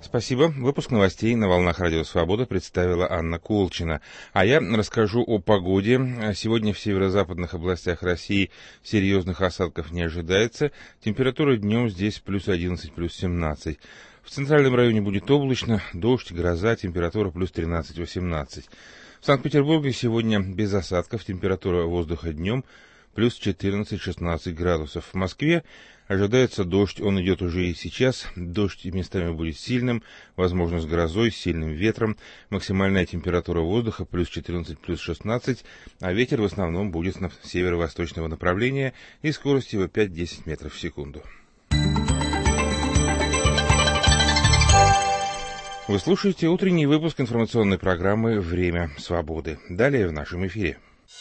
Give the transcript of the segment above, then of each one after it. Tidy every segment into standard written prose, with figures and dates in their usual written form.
Спасибо. Выпуск новостей на волнах Радио Свобода представила Анна Колчина. А я расскажу о погоде. Сегодня в северо-западных областях России серьезных осадков не ожидается. Температура днем здесь плюс 11, плюс 17. В центральном районе будет облачно, дождь, гроза, температура плюс 13-18. В Санкт-Петербурге сегодня без осадков, температура воздуха днем плюс 14-16 градусов. В Москве ожидается дождь, он идет уже и сейчас. Дождь местами будет сильным, возможно с грозой, с сильным ветром. Максимальная температура воздуха плюс 14, плюс 16, а ветер в основном будет на северо-восточного направления и скорость его 5-10 метров в секунду. Вы слушаете утренний выпуск информационной программы «Время свободы». Далее в нашем эфире.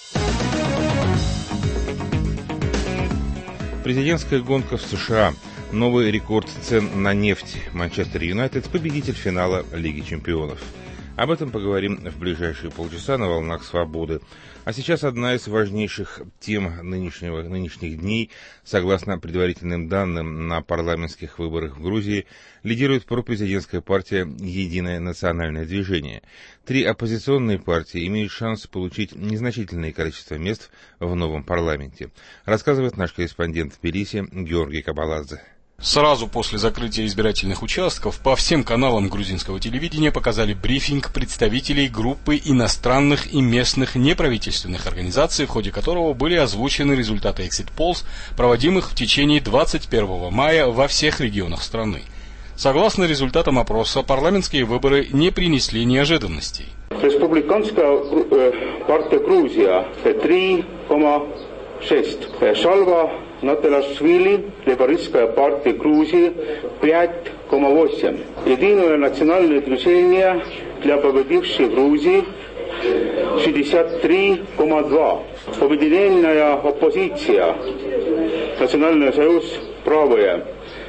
Президентская гонка в США. Новый рекорд цен на нефть. Манчестер Юнайтед победитель финала Лиги чемпионов. Об этом поговорим в ближайшие полчаса на волнах Свободы. А сейчас одна из важнейших тем нынешних дней. Согласно предварительным данным, на парламентских выборах в Грузии лидирует пропрезидентская партия «Единое национальное движение». 3 оппозиционные партии имеют шанс получить незначительное количество мест в новом парламенте, рассказывает наш корреспондент в Тбилиси Георгий Кабаладзе. Сразу после закрытия избирательных участков по всем каналам грузинского телевидения показали брифинг представителей группы иностранных и местных неправительственных организаций, в ходе которого были озвучены результаты экзит-полс, проводимых в течение 21 мая во всех регионах страны. Согласно результатам опроса, парламентские выборы не принесли неожиданностей. Республиканская партия Грузия 3,6. Шалва Наталашвили, Лейбористская партия Грузии 5,8. Единое национальное движение для победившей Грузии 63,2. Объединенная оппозиция Национальный союз правая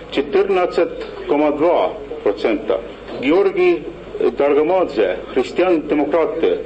14,2%. Георгий Даргамадзе, христиан-демократы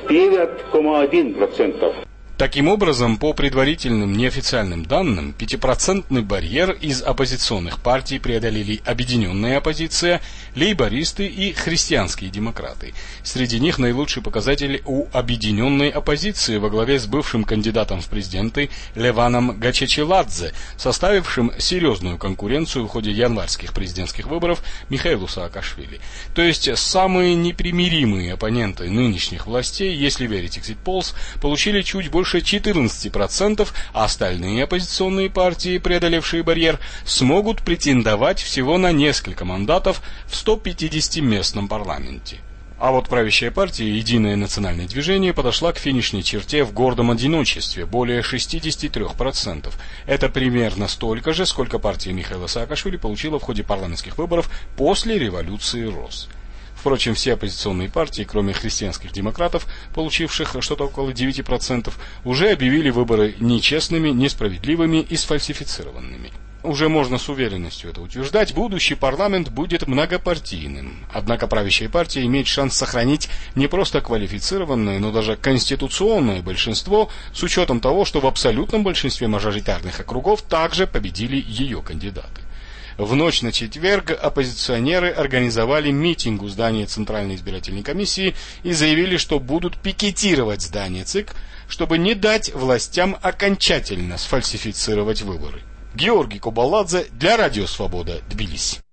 9,1%. Таким образом, по предварительным неофициальным данным, 5% барьер из оппозиционных партий преодолели Объединенная оппозиция, лейбористы и христианские демократы. Среди них наилучший показатель у Объединенной оппозиции во главе с бывшим кандидатом в президенты Леваном Гачачеладзе, составившим серьезную конкуренцию в ходе январских президентских выборов Михаилу Саакашвили. То есть самые непримиримые оппоненты нынешних властей, если верить экзит-полс, получили чуть больше 14%, а остальные оппозиционные партии, преодолевшие барьер, смогут претендовать всего на несколько мандатов в 150-местном парламенте. А вот правящая партия «Единое национальное движение» подошла к финишной черте в гордом одиночестве, более 63%. Это примерно столько же, сколько партия Михаила Саакашвили получила в ходе парламентских выборов после революции РОС. Впрочем, все оппозиционные партии, кроме христианских демократов, получивших что-то около 9%, уже объявили выборы нечестными, несправедливыми и сфальсифицированными. Уже можно с уверенностью это утверждать, будущий парламент будет многопартийным. Однако правящая партия имеет шанс сохранить не просто квалифицированное, но даже конституционное большинство, с учетом того, что в абсолютном большинстве мажоритарных округов также победили ее кандидаты. В ночь на четверг оппозиционеры организовали митинг у здания Центральной избирательной комиссии и заявили, что будут пикетировать здание ЦИК, чтобы не дать властям окончательно сфальсифицировать выборы. Георгий Кабаладзе для Радио Свобода, Тбилиси.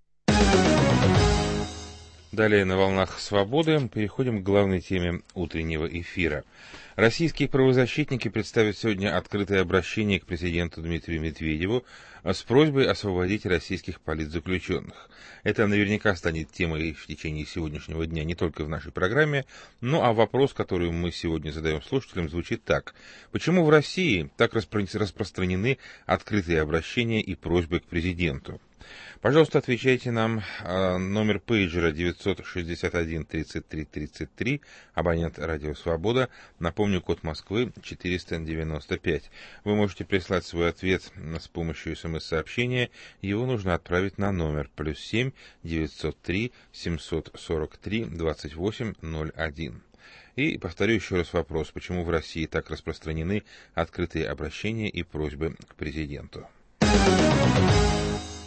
Далее на волнах Свободы переходим к главной теме утреннего эфира. Российские правозащитники представят сегодня открытое обращение к президенту Дмитрию Медведеву с просьбой освободить российских политзаключенных. Это наверняка станет темой в течение сегодняшнего дня не только в нашей программе, а вопрос, который мы сегодня задаем слушателям, звучит так. Почему в России так распространены открытые обращения и просьбы к президенту? Пожалуйста, отвечайте нам. Номер пейджера 961-33-33, абонент Радио Свобода. Напомню, код Москвы 495. Вы можете прислать свой ответ с помощью СМС-сообщения. Его нужно отправить на номер +7 903 743 2801. И повторю еще раз вопрос, почему в России так распространены открытые обращения и просьбы к президенту.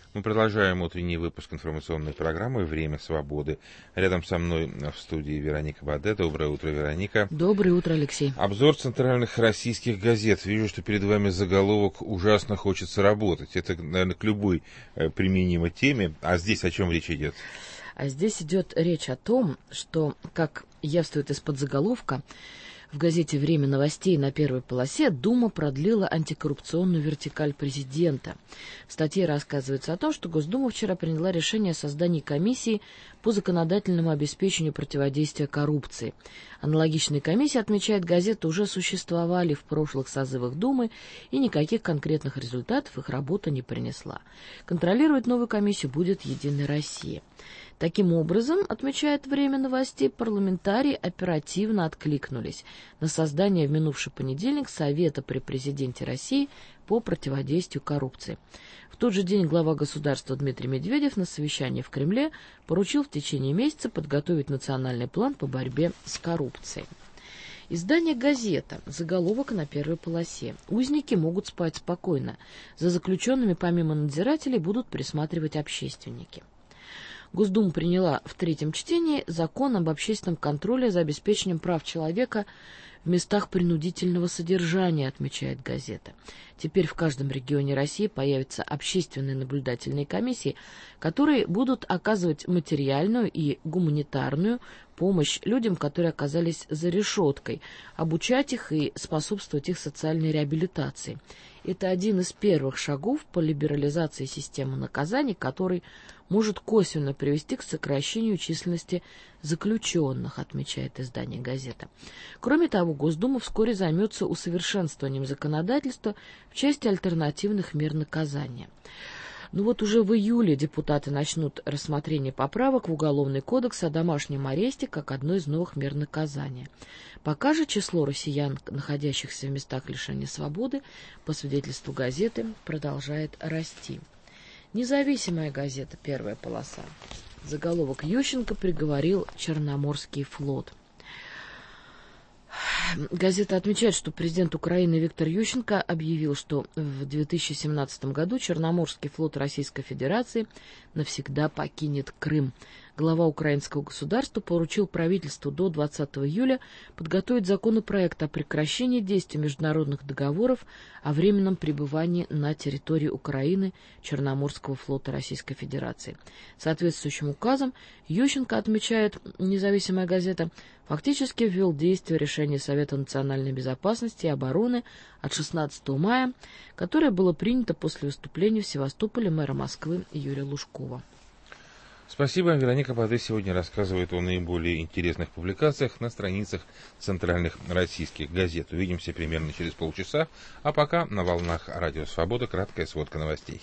Мы продолжаем утренний выпуск информационной программы «Время свободы». Рядом со мной в студии Вероника Баде. Доброе утро, Вероника. Доброе утро, Алексей. Обзор центральных российских газет. Вижу, что перед вами заголовок «Ужасно хочется работать». Это, наверное, к любой применимой теме. А здесь о чем речь идет? А здесь идет речь о том, что, как явствует из-под заголовка, в газете «Время новостей» на первой полосе Дума продлила антикоррупционную вертикаль президента. В статье рассказывается о том, что Госдума вчера приняла решение о создании комиссии по законодательному обеспечению противодействия коррупции. Аналогичные комиссии, отмечает газета, уже существовали в прошлых созывах Думы, и никаких конкретных результатов их работа не принесла. Контролировать новую комиссию будет «Единая Россия». Таким образом, отмечает «Время новостей», парламентарии оперативно откликнулись на создание в минувший понедельник Совета при президенте России по противодействию коррупции. В тот же день глава государства Дмитрий Медведев на совещании в Кремле поручил в течение месяца подготовить национальный план по борьбе с коррупцией. Издание «Газета». Заголовок на первой полосе. Узники могут спать спокойно. За заключенными помимо надзирателей будут присматривать общественники. Госдума приняла в третьем чтении закон об общественном контроле за обеспечением прав человека в местах принудительного содержания, отмечает газета. Теперь в каждом регионе России появятся общественные наблюдательные комиссии, которые будут оказывать материальную и гуманитарную помощь людям, которые оказались за решеткой, обучать их и способствовать их социальной реабилитации. Это один из первых шагов по либерализации системы наказаний, который может косвенно привести к сокращению численности заключенных, отмечает издание «Газета». Кроме того, Госдума вскоре займется усовершенствованием законодательства в части альтернативных мер наказания. Уже в июле депутаты начнут рассмотрение поправок в Уголовный кодекс о домашнем аресте как одно из новых мер наказания. Пока же число россиян, находящихся в местах лишения свободы, по свидетельству газеты, продолжает расти. Независимая газета, первая полоса. Заголовок: Ющенко приговорил Черноморский флот. Газета отмечает, что президент Украины Виктор Ющенко объявил, что в 2017 году Черноморский флот Российской Федерации навсегда покинет Крым. Глава украинского государства поручил правительству до 20 июля подготовить законопроект о прекращении действия международных договоров о временном пребывании на территории Украины Черноморского флота Российской Федерации. Соответствующим указом Ющенко, отмечает независимая газета, фактически ввел в действие решение Совета национальной безопасности и обороны от 16 мая, которое было принято после выступления в Севастополе мэра Москвы Юрия Лужкова. Спасибо. Вероника Баде сегодня рассказывает о наиболее интересных публикациях на страницах центральных российских газет. Увидимся примерно через полчаса, а пока на волнах Радио Свобода краткая сводка новостей.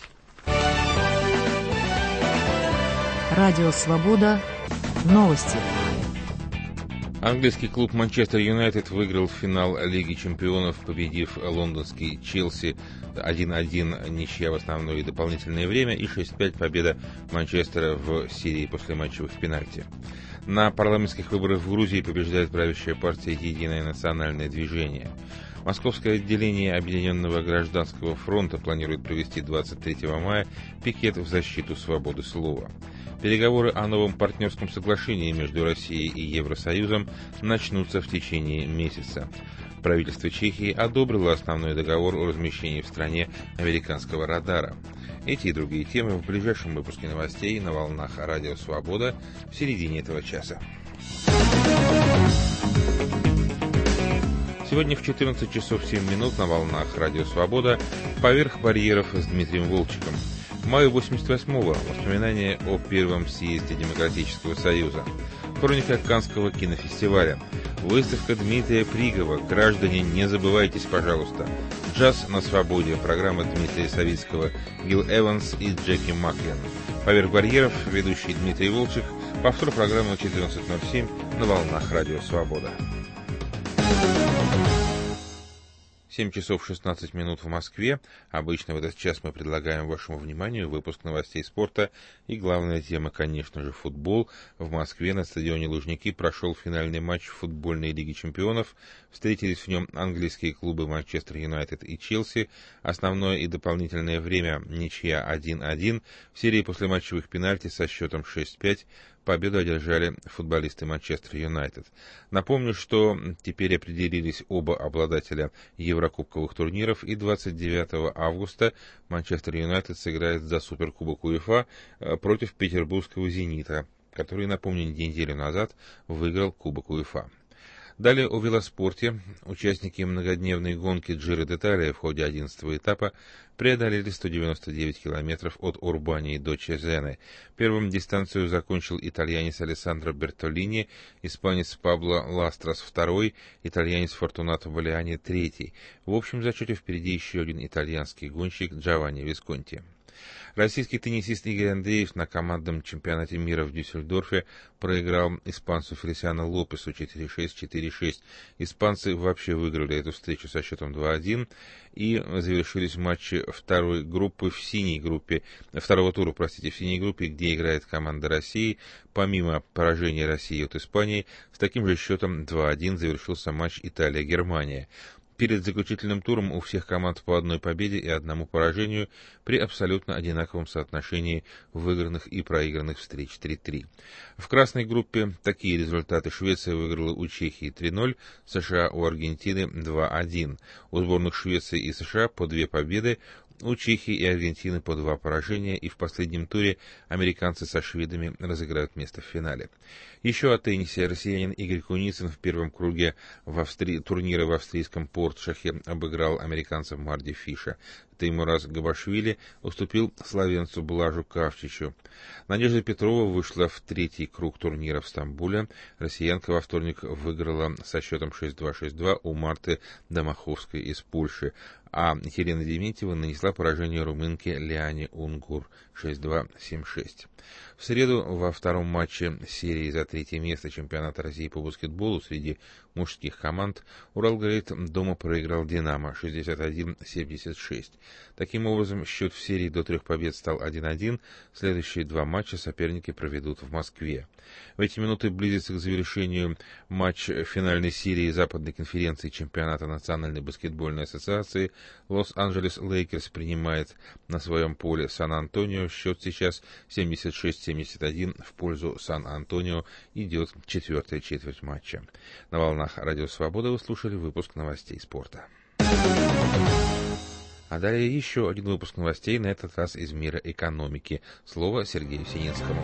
Радио Свобода. Новости. Английский клуб Манчестер Юнайтед выиграл финал Лиги чемпионов, победив лондонский Челси 1-1, ничья в основное и дополнительное время, и 6-5 победа Манчестера в серии послематчевых пенальти. На парламентских выборах в Грузии побеждает правящая партия «Единое национальное движение». Московское отделение Объединенного гражданского фронта планирует провести 23 мая пикет в защиту свободы слова. Переговоры о новом партнерском соглашении между Россией и Евросоюзом начнутся в течение месяца. Правительство Чехии одобрило основной договор о размещении в стране американского радара. Эти и другие темы в ближайшем выпуске новостей на волнах Радио Свобода в середине этого часа. Сегодня в 14 часов 7 минут на волнах Радио Свобода «Поверх барьеров» с Дмитрием Волчиком. В мае 88-го воспоминания о первом съезде Демократического союза. Хроника Каннского кинофестиваля. Выставка Дмитрия Пригова. Граждане, не забывайтесь, пожалуйста. Джаз на свободе. Программа Дмитрия Савицкого, Гил Эванс и Джеки Маклин. Поверх барьеров. Ведущий Дмитрий Волчек. Повтор программы 14.07 на волнах Радио Свобода. 7 часов 16 минут в Москве. Обычно в этот час мы предлагаем вашему вниманию выпуск новостей спорта. И главная тема, конечно же, футбол. В Москве на стадионе Лужники прошел финальный матч футбольной Лиги чемпионов. Встретились в нем английские клубы Манчестер Юнайтед и Челси. Основное и дополнительное время ничья 1-1. В серии послематчевых пенальти со счетом 6-5 победу одержали футболисты Манчестер Юнайтед. Напомню, что теперь определились оба обладателя еврокубковых турниров, и 29 августа Манчестер Юнайтед сыграет за Суперкубок УЕФА против петербургского «Зенита», который, напомню, неделю назад выиграл Кубок УЕФА. Далее о велоспорте. Участники многодневной гонки Джиро д'Италия в ходе 11-го этапа преодолели 199 километров от Урбании до Чезены. Первым дистанцию закончил итальянец Алессандро Бертолини, испанец Пабло Ластрас второй, итальянец Фортунато Балиани третий. В общем зачете впереди еще один итальянский гонщик Джованни Висконти. Российский теннисист Игорь Андреев на командном чемпионате мира в Дюссельдорфе проиграл испанцу Фелисиано Лопесу 4-6, 4-6. Испанцы вообще выиграли эту встречу со счетом 2-1, и завершились матчи второго тура, в синей группе, где играет команда России. Помимо поражения России от Испании, с таким же счетом 2-1 завершился матч Италия-Германия. Перед заключительным туром у всех команд по одной победе и одному поражению при абсолютно одинаковом соотношении выигранных и проигранных встреч 3-3. В красной группе такие результаты. Швеция выиграла у Чехии 3-0, США у Аргентины 2-1. У сборных Швеции и США по 2 победы, у Чехии и Аргентины по 2 поражения, и в последнем туре американцы со шведами разыграют место в финале. Еще о теннисе. Россиянин Игорь Куницын в первом круге турнира в австрийском Портшахе обыграл американца Марди Фиша. Теймураз Габашвили уступил словенцу Блажу Кавчичу. Надежда Петрова вышла в 3-й круг турнира в Стамбуле. Россиянка во вторник выиграла со счетом 6-2, 6-2 у Марты Домаховской из Польши, а Елена Дементьева нанесла поражение румынке Лиане Унгур 6-2, 7-6. В среду во втором матче серии за 3-е место чемпионата России по баскетболу среди мужских команд Уралгрейт дома проиграл Динамо 61-76. Таким образом, счет в серии до 3 побед стал 1-1. Следующие 2 матча соперники проведут в Москве. В эти минуты близится к завершению матч финальной серии Западной конференции чемпионата Национальной баскетбольной ассоциации. Лос-Анджелес Лейкерс принимает на своем поле Сан-Антонио. Счет сейчас 76-71 в пользу Сан-Антонио. Идет 4-я четверть матча. На волнах Радио Свобода вы слушали выпуск новостей спорта. А далее еще один выпуск новостей, на этот раз из мира экономики. Слово Сергею Сининскому.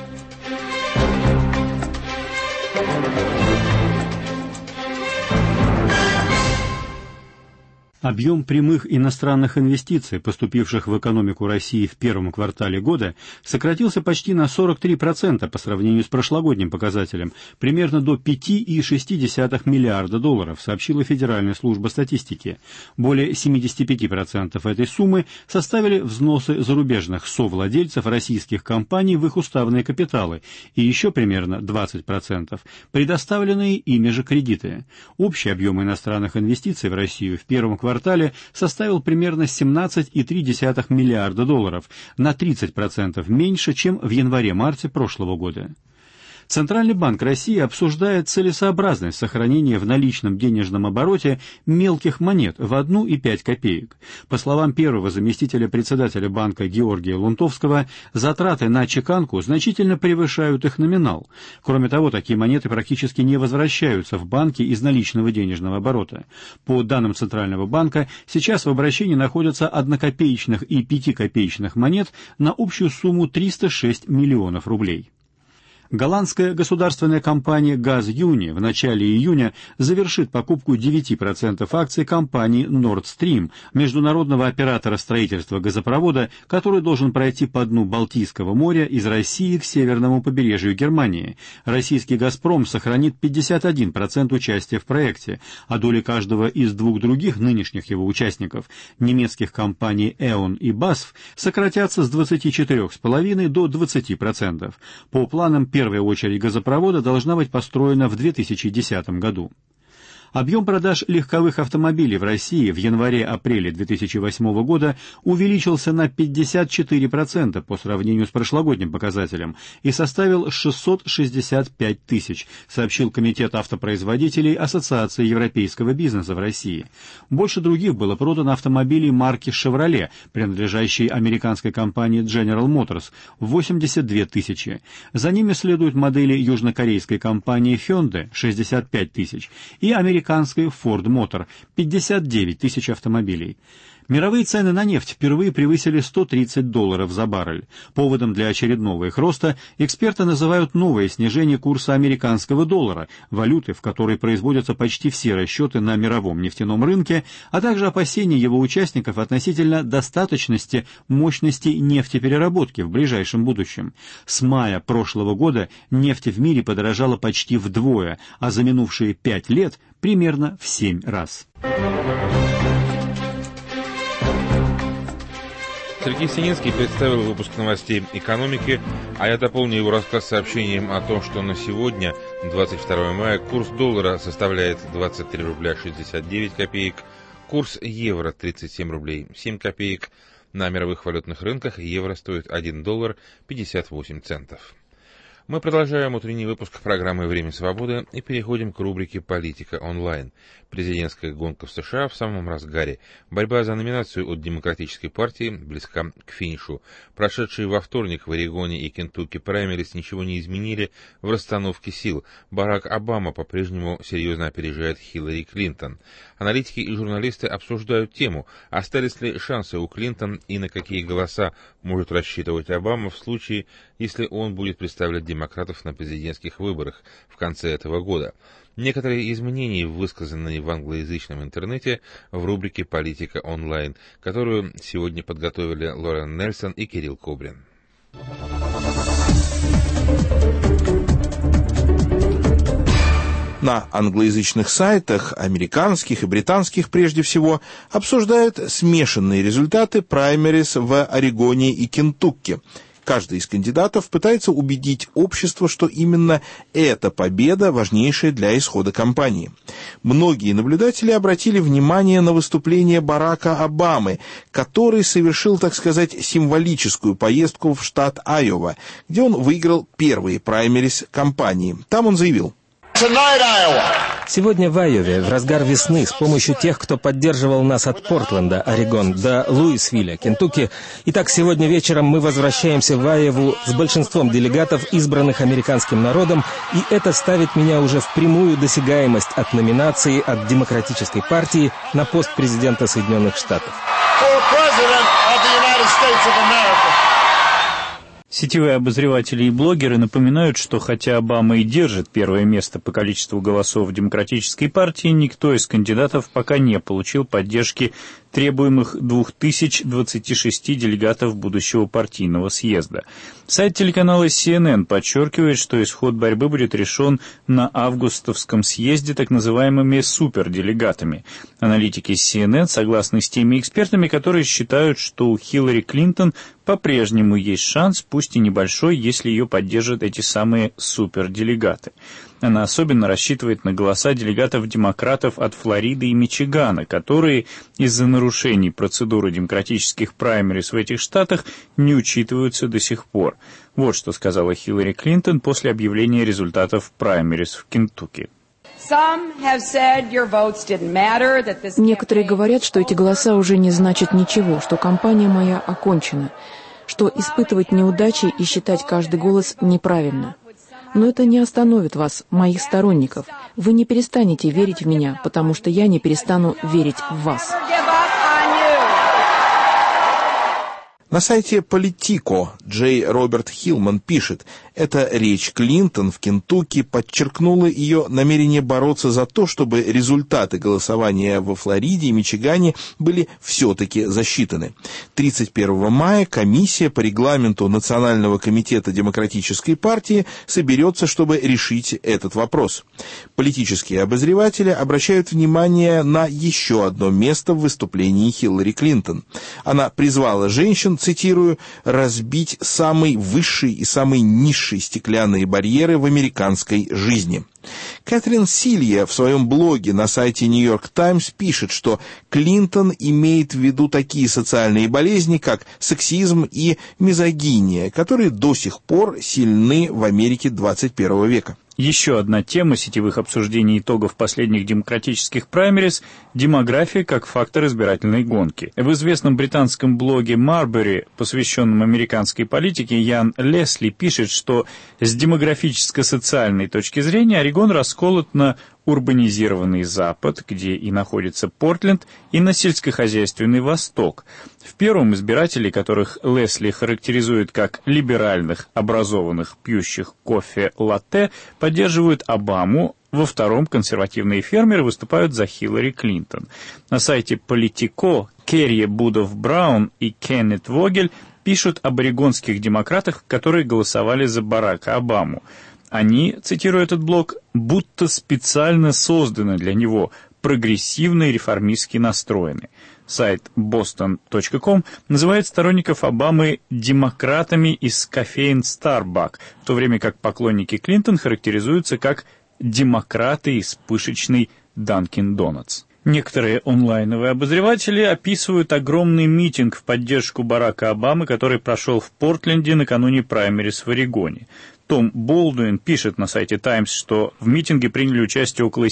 Объем прямых иностранных инвестиций, поступивших в экономику России в первом квартале года, сократился почти на 43% по сравнению с прошлогодним показателем, примерно до 5,6 миллиарда долларов, сообщила Федеральная служба статистики. Более 75% этой суммы составили взносы зарубежных совладельцев российских компаний в их уставные капиталы, и еще примерно 20% предоставленные ими же кредиты. Общий объем иностранных инвестиций в Россию в первом квартале составил примерно 17,3 миллиарда долларов, на 30% меньше, чем в январе-марте прошлого года. Центральный банк России обсуждает целесообразность сохранения в наличном денежном обороте мелких монет в 1 и 5 копеек. По словам первого заместителя председателя банка Георгия Лунтовского, затраты на чеканку значительно превышают их номинал. Кроме того, такие монеты практически не возвращаются в банки из наличного денежного оборота. По данным Центрального банка, сейчас в обращении находятся 1-копеечных и 5-копеечных монет на общую сумму 306 миллионов рублей. Голландская государственная компания «Газюни» в начале июня завершит покупку 9% акций компании Nord Stream, международного оператора строительства газопровода, который должен пройти по дну Балтийского моря из России к северному побережью Германии. Российский «Газпром» сохранит 51% участия в проекте, а доли каждого из 2 других нынешних его участников, немецких компаний «Эон» и «BASF», сократятся с 24,5% до 20%. По планам, первая очередь газопровода должна быть построена в 2010 году. Объем продаж легковых автомобилей в России в январе-апреле 2008 года увеличился на 54% по сравнению с прошлогодним показателем и составил 665 тысяч, сообщил Комитет автопроизводителей Ассоциации европейского бизнеса в России. Больше других было продано автомобилей марки Chevrolet, принадлежащей американской компании General Motors, 82 тысячи. За ними следуют модели южнокорейской компании Hyundai, 65 тысяч, и американской Ford Motor, 59 тысяч автомобилей. Мировые цены на нефть впервые превысили $130 за баррель. Поводом для очередного их роста эксперты называют новое снижение курса американского доллара, валюты, в которой производятся почти все расчеты на мировом нефтяном рынке, а также опасения его участников относительно достаточности мощности нефтепереработки в ближайшем будущем. С мая прошлого года нефть в мире подорожала почти вдвое, а за минувшие 5 лет примерно в 7 раз. Сергей Сининский представил выпуск новостей экономики, а я дополню его рассказ сообщением о том, что на сегодня, 22 мая, курс доллара составляет 23 рубля 69 копеек, курс евро 37 рублей 7 копеек. На мировых валютных рынках евро стоит $1 58 центов. Мы продолжаем утренний выпуск программы «Время свободы» и переходим к рубрике «Политика онлайн». Президентская гонка в США в самом разгаре. Борьба за номинацию от Демократической партии близка к финишу. Прошедшие во вторник в Орегоне и Кентукки праймерис ничего не изменили в расстановке сил. Барак Обама по-прежнему серьезно опережает Хиллари Клинтон. Аналитики и журналисты обсуждают тему, остались ли шансы у Клинтон и на какие голоса может рассчитывать Обама в случае, если он будет представлять демократов на президентских выборах в конце этого года. Некоторые из мнений, высказанные в англоязычном интернете, в рубрике «Политика онлайн», которую сегодня подготовили Лорен Нельсон и Кирилл Кобрин. На англоязычных сайтах, американских и британских прежде всего, обсуждают смешанные результаты праймерис в Орегоне и Кентукки. Каждый из кандидатов пытается убедить общество, что именно эта победа важнейшая для исхода кампании. Многие наблюдатели обратили внимание на выступление Барака Обамы, который совершил, так сказать, символическую поездку в штат Айова, где он выиграл первые праймерис кампании. Там он заявил: Сегодня в Айове, в разгар весны, с помощью тех, кто поддерживал нас от Портленда, Орегон, до Луисвилля, Кентукки. Итак, сегодня вечером мы возвращаемся в Айову с большинством делегатов, избранных американским народом, и это ставит меня уже в прямую досягаемость от номинации от Демократической партии на пост президента Соединенных Штатов. Сетевые обозреватели и блогеры напоминают, что хотя Обама и держит первое место по количеству голосов в Демократической партии, никто из кандидатов пока не получил поддержки требуемых 2026 делегатов будущего партийного съезда. Сайт телеканала CNN подчеркивает, что исход борьбы будет решен на августовском съезде так называемыми суперделегатами. Аналитики CNN согласны с теми экспертами, которые считают, что у Хиллари Клинтон по-прежнему есть шанс, пусть и небольшой, если ее поддержат эти самые суперделегаты. Она особенно рассчитывает на голоса делегатов-демократов от Флориды и Мичигана, которые из-за нарушений процедуры демократических праймерис в этих штатах не учитываются до сих пор. Вот что сказала Хиллари Клинтон после объявления результатов праймерис в Кентукки. Некоторые говорят, что эти голоса уже не значат ничего, что кампания моя окончена, что испытывать неудачи и считать каждый голос неправильно. Но это не остановит вас, моих сторонников. Вы не перестанете верить в меня, потому что я не перестану верить в вас. На сайте Politico Джей Роберт Хиллман пишет: эта речь Клинтон в Кентукки подчеркнула ее намерение бороться за то, чтобы результаты голосования во Флориде и Мичигане были все-таки засчитаны. 31 мая комиссия по регламенту Национального комитета Демократической партии соберется, чтобы решить этот вопрос. Политические обозреватели обращают внимание на еще одно место в выступлении Хиллари Клинтон. Она призвала женщин цитирую, «разбить самый высший и самый низший стеклянные барьеры в американской жизни». Кэтрин Силья в своем блоге на сайте New York Times пишет, что Клинтон имеет в виду такие социальные болезни, как сексизм и мизогиния, которые до сих пор сильны в Америке 21 века. Еще одна тема сетевых обсуждений итогов последних демократических праймериз – демография как фактор избирательной гонки. В известном британском блоге Marbury, посвященном американской политике, Ян Лесли пишет, что с демографическо-социальной точки зрения Орегон расколот на урбанизированный Запад, где и находится Портленд, и на сельскохозяйственный Восток. В первом избиратели, которых Лесли характеризует как либеральных, образованных, пьющих кофе-латте, поддерживают Обаму, во втором консервативные фермеры выступают за Хиллари Клинтон. На сайте Politico Керри Будов-Браун и Кеннет Вогель пишут об орегонских демократах, которые голосовали за Барака Обаму. Они, цитирую этот блог, будто специально созданы для него, прогрессивно и реформистски настроены. Сайт boston.com называет сторонников Обамы демократами из кофеин Starbucks, в то время как поклонники Клинтон характеризуются как демократы из пышечной Dunkin' Donuts. Некоторые онлайновые обозреватели описывают огромный митинг в поддержку Барака Обамы, который прошел в Портленде накануне праймериз в Орегоне. Том Болдуин пишет на сайте Times, что в митинге приняли участие около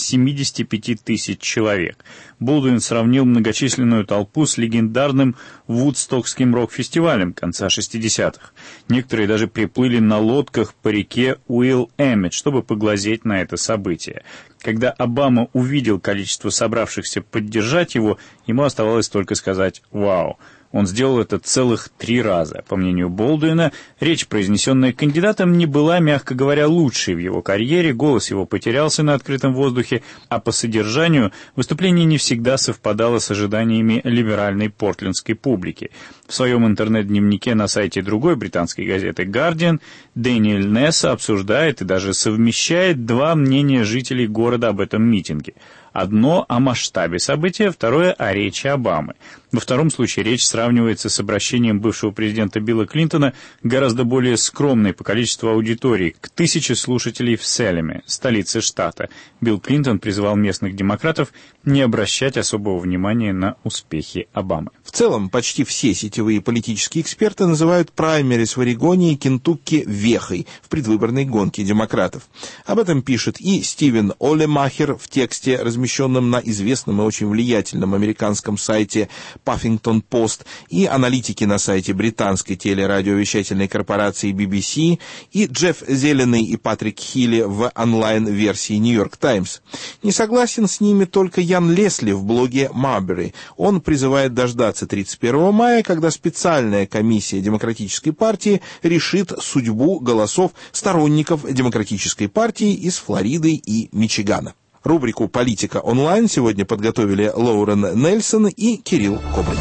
75 тысяч человек. Болдуин сравнил многочисленную толпу с легендарным Вудстокским рок-фестивалем конца 60-х. Некоторые даже приплыли на лодках по реке Уилл-Эммет, чтобы поглазеть на это событие. Когда Обама увидел количество собравшихся поддержать его, ему оставалось только сказать «Вау!». Он сделал это целых 3 раза. По мнению Болдуина, речь, произнесенная кандидатом, не была, мягко говоря, лучшей в его карьере, голос его потерялся на открытом воздухе, а по содержанию выступление не всегда совпадало с ожиданиями либеральной портлендской публики. В своем интернет-дневнике на сайте другой британской газеты «Гардиан» Дэниэль Несса обсуждает и даже совмещает 2 мнения жителей города об этом митинге. Одно о масштабе события, второе о речи Обамы. Во втором случае речь сравнивается с обращением бывшего президента Билла Клинтона, гораздо более скромной по количеству аудитории, к 1000 слушателей в Селеме, столице штата. Билл Клинтон призывал местных демократов не обращать особого внимания на успехи Обамы. В целом, почти все сетевые политические эксперты называют праймериз в Орегоне и Кентукки вехой в предвыборной гонке демократов. Об этом пишет и Стивен Олемахер в тексте, размещенном на известном и очень влиятельном американском сайте Puffington Post, и аналитики на сайте британской телерадиовещательной корпорации BBC, и Джефф Зеленый и Патрик Хилли в онлайн-версии New York Times. Не согласен с ними только Ян Лесли в блоге Marbury. Он призывает дождаться 31 мая, когда специальная комиссия Демократической партии решит судьбу голосов сторонников Демократической партии из Флориды и Мичигана. Рубрику «Политика онлайн» сегодня подготовили Лоурен Нельсон и Кирилл Кобрин.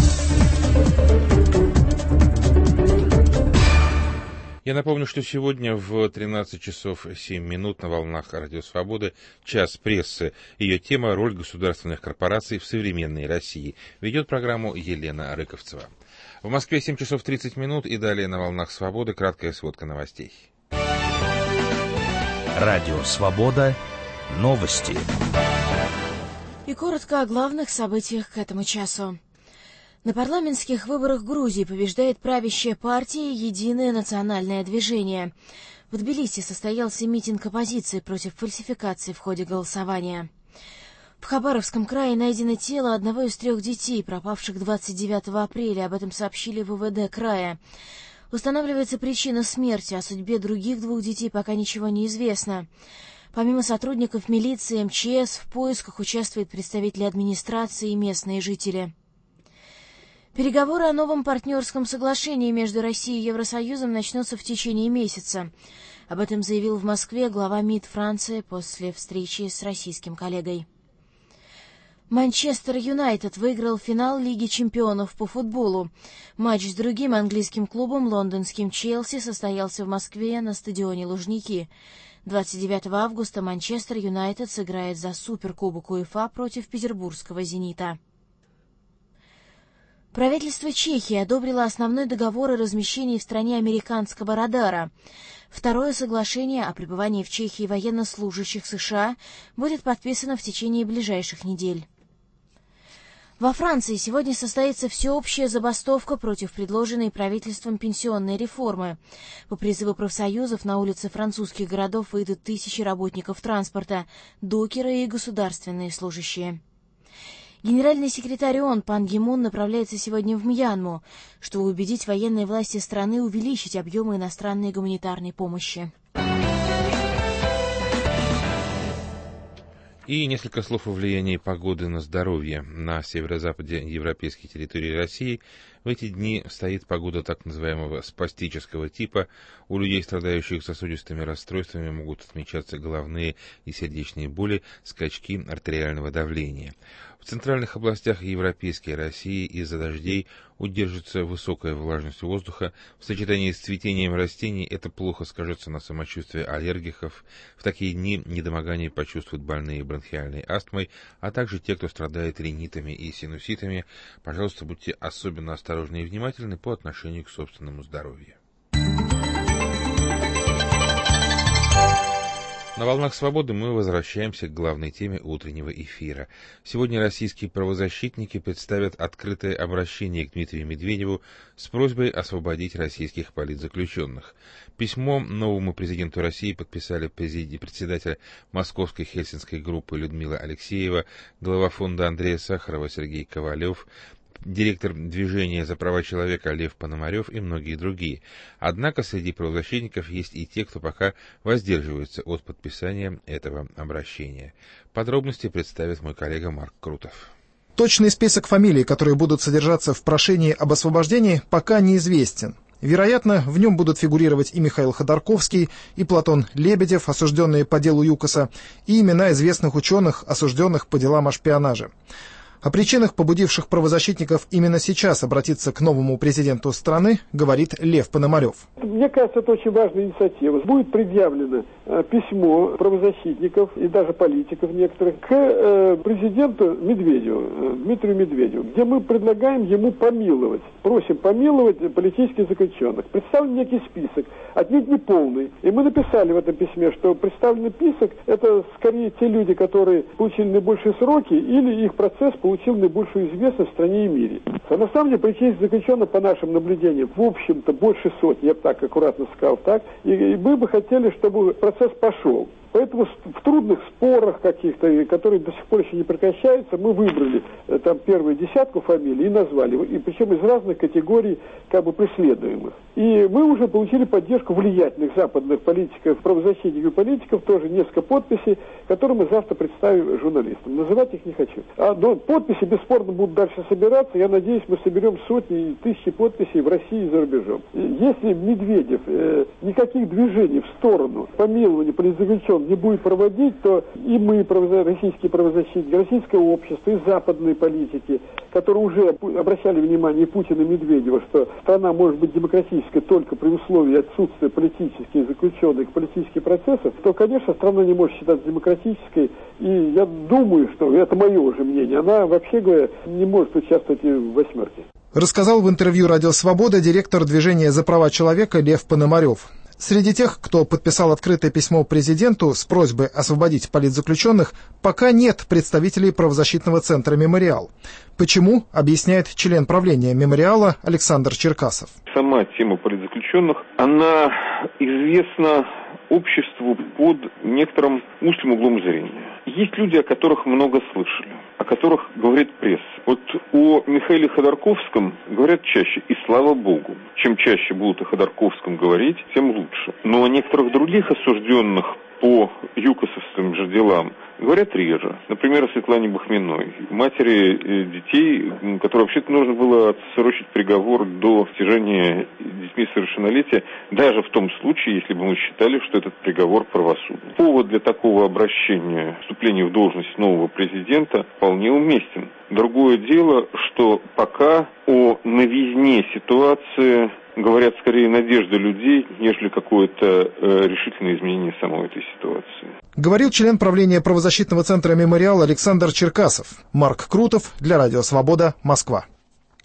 Я напомню, что сегодня в 13 часов 7 минут на волнах Радио Свободы «Час прессы». Ее тема «Роль государственных корпораций в современной России». Ведет программу Елена Рыковцева. В Москве 7 часов 30 минут и далее на волнах Свободы краткая сводка новостей. Радио Свобода. Новости. И коротко о главных событиях к этому часу. На парламентских выборах Грузии побеждает правящая партия «Единое национальное движение». В Тбилиси состоялся митинг оппозиции против фальсификации в ходе голосования. В Хабаровском крае найдено тело одного из 3 детей, пропавших 29 апреля. Об этом сообщили в ВВД края. Устанавливается причина смерти, о судьбе других 2 детей пока ничего не известно. Помимо сотрудников милиции, МЧС, в поисках участвуют представители администрации и местные жители. Переговоры о новом партнерском соглашении между Россией и Евросоюзом начнутся в течение месяца. Об этом заявил в Москве глава МИД Франции после встречи с российским коллегой. Манчестер Юнайтед выиграл финал Лиги чемпионов по футболу. Матч с другим английским клубом, лондонским Челси, состоялся в Москве на стадионе Лужники. 29 августа Манчестер Юнайтед сыграет за Суперкубок УЕФА против петербургского «Зенита». Правительство Чехии одобрило основной договор о размещении в стране американского радара. Второе соглашение о пребывании в Чехии военнослужащих США будет подписано в течение ближайших недель. Во Франции сегодня состоится всеобщая забастовка против предложенной правительством пенсионной реформы. По призыву профсоюзов на улицы французских городов выйдут тысячи работников транспорта, докеры и государственные служащие. Генеральный секретарь ООН Пан Ги Мун направляется сегодня в Мьянму, чтобы убедить военные власти страны увеличить объемы иностранной гуманитарной помощи. И несколько слов о влиянии погоды на здоровье. На северо-западе европейской территории России в эти дни стоит погода так называемого спастического типа. У людей, страдающих сосудистыми расстройствами, могут отмечаться головные и сердечные боли, скачки артериального давления. В центральных областях европейской России из-за дождей удержится высокая влажность воздуха. В сочетании с цветением растений это плохо скажется на самочувствии аллергиков. В такие дни недомогание почувствуют больные бронхиальной астмой, а также те, кто страдает ринитами и синуситами. Пожалуйста, будьте особенно осторожны и внимательны по отношению к собственному здоровью. На «Волнах свободы» мы возвращаемся к главной теме утреннего эфира. Сегодня российские правозащитники представят открытое обращение к Дмитрию Медведеву с просьбой освободить российских политзаключенных. Письмо новому президенту России подписали председатель Московской Хельсинской группы Людмила Алексеева, глава фонда Андрея Сахарова Сергей Ковалев, директор движения за права человека Лев Пономарев и многие другие. Однако среди правозащитников есть и те, кто пока воздерживается от подписания этого обращения. Подробности представит мой коллега Марк Крутов. Точный список фамилий, которые будут содержаться в прошении об освобождении, пока неизвестен. Вероятно, в нем будут фигурировать и Михаил Ходорковский, и Платон Лебедев, осужденные по делу ЮКОСа, и имена известных ученых, осужденных по делам о шпионаже. О причинах, побудивших правозащитников именно сейчас обратиться к новому президенту страны, говорит Лев Пономарев. Мне кажется, это очень важная инициатива. Будет предъявлено письмо правозащитников и даже политиков некоторых к президенту Медведеву, Дмитрию Медведеву, где мы предлагаем ему помиловать, просим помиловать политических заключенных. Представлен некий список, отнюдь не полный. И мы написали в этом письме, что представленный список – это скорее те люди, которые получили наибольшие сроки или их процесс получил наибольшую известность в стране и мире. А на самом деле политических заключенных, по нашим наблюдениям, в общем-то больше сотни, я бы так аккуратно сказал, так, и мы бы хотели, чтобы процесс пошел. Поэтому в трудных спорах каких-то, которые до сих пор еще не прекращаются, мы выбрали там первую десятку фамилий и назвали, и причем из разных категорий как бы преследуемых. И мы уже получили поддержку влиятельных западных политиков, правозащитников и политиков, тоже несколько подписей, которые мы завтра представим журналистам. Называть их не хочу. Но подписи бесспорно будут дальше собираться. Я надеюсь, мы соберем сотни и тысячи подписей в России и за рубежом. Если Медведев никаких движений в сторону помилования политзаключенных не будет проводить, то и мы, российские правозащитники, российское общество и западные политики, которые уже обращали внимание и Путина, и Медведева, что страна может быть демократической только при условии отсутствия политических заключенных, политических процессов, то, конечно, страна не может считаться демократической. И я думаю, что, это мое уже мнение, она, вообще говоря, не может участвовать в «восьмерке». Рассказал в интервью «Радио Свобода» директор движения за права человека Лев Пономарев. Среди тех, кто подписал открытое письмо президенту с просьбой освободить политзаключенных, пока нет представителей правозащитного центра «Мемориал». Почему, объясняет член правления «Мемориала» Александр Черкасов. Сама тема политзаключенных, она известна обществу под некоторым узким углом зрения. Есть люди, о которых много слышали, о которых говорит пресса. Вот о Михаиле Ходорковском говорят чаще, и слава богу. Чем чаще будут о Ходорковском говорить, тем лучше. Но о некоторых других осужденных по юкосовским же делам говорят реже. Например, о Светлане Бахминой, матери детей, которой вообще-то нужно было отсрочить приговор до достижения детьми совершеннолетия, даже в том случае, если бы мы считали, что этот приговор правосудный. Повод для такого обращения, вступления в должность нового президента вполне уместен. Другое дело, что пока о новизне ситуации говорят скорее надежды людей, нежели какое-то решительное изменение самой этой ситуации. Говорил член правления правозащитного центра «Мемориал» Александр Черкасов. Марк Крутов для «Радио Свобода», Москва.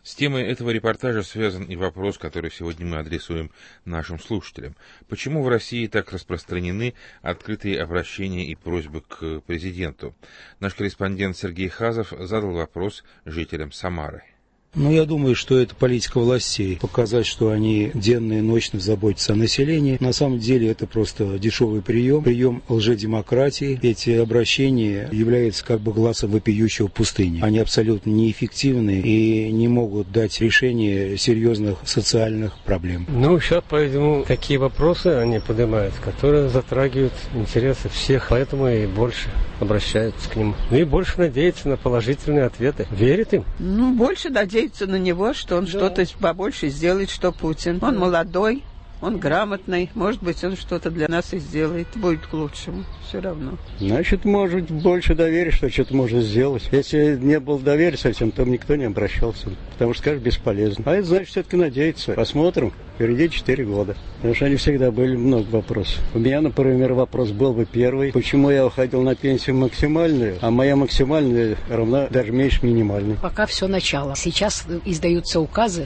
С темой этого репортажа связан и вопрос, который сегодня мы адресуем нашим слушателям. Почему в России так распространены открытые обращения и просьбы к президенту? Наш корреспондент Сергей Хазов задал вопрос жителям Самары. Я думаю, что это политика властей. Показать, что они денно и ночно заботятся о населении. На самом деле это просто дешевый прием лжедемократии. Эти обращения являются как бы глазом вопиющего пустыни. Они абсолютно неэффективны и не могут дать решение серьезных социальных проблем. Сейчас, по-видимому, такие вопросы они поднимают, которые затрагивают интересы всех. Поэтому и больше обращаются к ним. И больше надеются на положительные ответы. Верят им? Больше надеются на него, что он что-то побольше сделает, что Путин. Он молодой, он грамотный, может быть, он что-то для нас и сделает, будет к лучшему, все равно. Значит, может, больше доверия, что что-то можно сделать. Если не было доверия совсем, то никто не обращался, потому что, скажешь, бесполезно. А это значит, все-таки надеяться. Посмотрим, впереди 4 года. Потому что они всегда были много вопросов. У меня, например, вопрос был бы первый. Почему я уходил на пенсию максимальную, а моя максимальная равна даже меньше минимальной? Пока все начало. Сейчас издаются указы.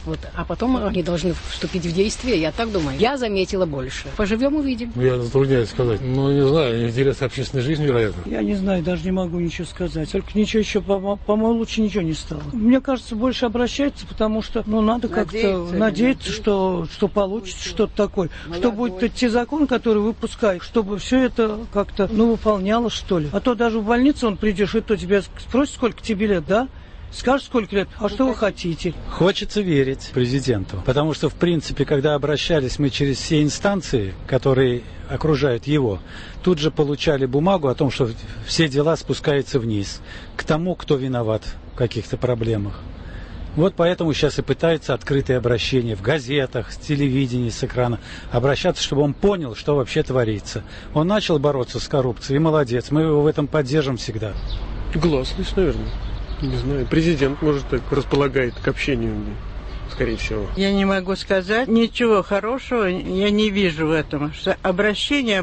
А потом они должны вступить в действие, я так думаю. Я заметила больше. Поживем, увидим. Я затрудняюсь сказать. Не знаю, интерес общественной жизни, вероятно. Я не знаю, даже не могу ничего сказать. Только ничего еще, по-моему, лучше ничего не стало. Мне кажется, больше обращаются, потому что, надо как-то надеяться, что получится что-то такое. Что будет те законы, которые выпускают, чтобы все это как-то, выполнялось, что ли. А то даже в больницу придешь, и то тебя спросят, сколько тебе лет, да? Скажешь, сколько лет, а что вы хотите? Хочется верить президенту, потому что, в принципе, когда обращались мы через все инстанции, которые окружают его, тут же получали бумагу о том, что все дела спускаются вниз, к тому, кто виноват в каких-то проблемах. Поэтому сейчас и пытаются открытые обращения в газетах, с телевидения, с экрана, обращаться, чтобы он понял, что вообще творится. Он начал бороться с коррупцией, и молодец, мы его в этом поддержим всегда. Гласность, наверное. Не знаю, президент, может, так располагает к общению, скорее всего. Я не могу сказать. Ничего хорошего я не вижу в этом. Что обращение,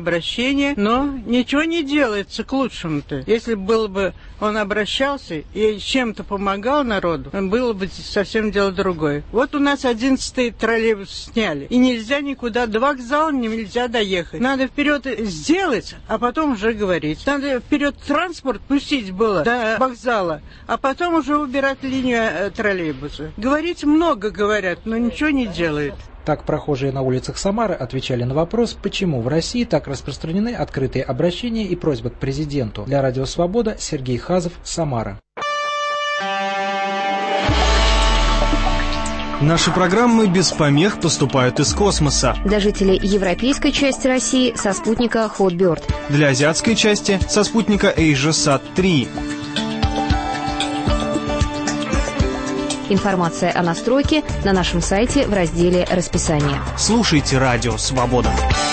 но ничего не делается к лучшему-то. Если было бы он обращался и чем-то помогал народу, было бы совсем дело другое. У нас 11-й троллейбус сняли. И нельзя никуда, до вокзала нельзя доехать. Надо вперед сделать, а потом уже говорить. Надо вперед транспорт пустить было до вокзала, а потом уже убирать линию троллейбуса. Говорить много говорят, но ничего не делают. Так прохожие на улицах Самары отвечали на вопрос, почему в России так распространены открытые обращения и просьбы к президенту. Для Радио Свобода Сергей Хазов, Самара. Наши программы без помех поступают из космоса. Для жителей европейской части России со спутника Hotbird. Для азиатской части со спутника AsiaSat-3. Информация о настройке на нашем сайте в разделе «Расписание». Слушайте Радио Свобода.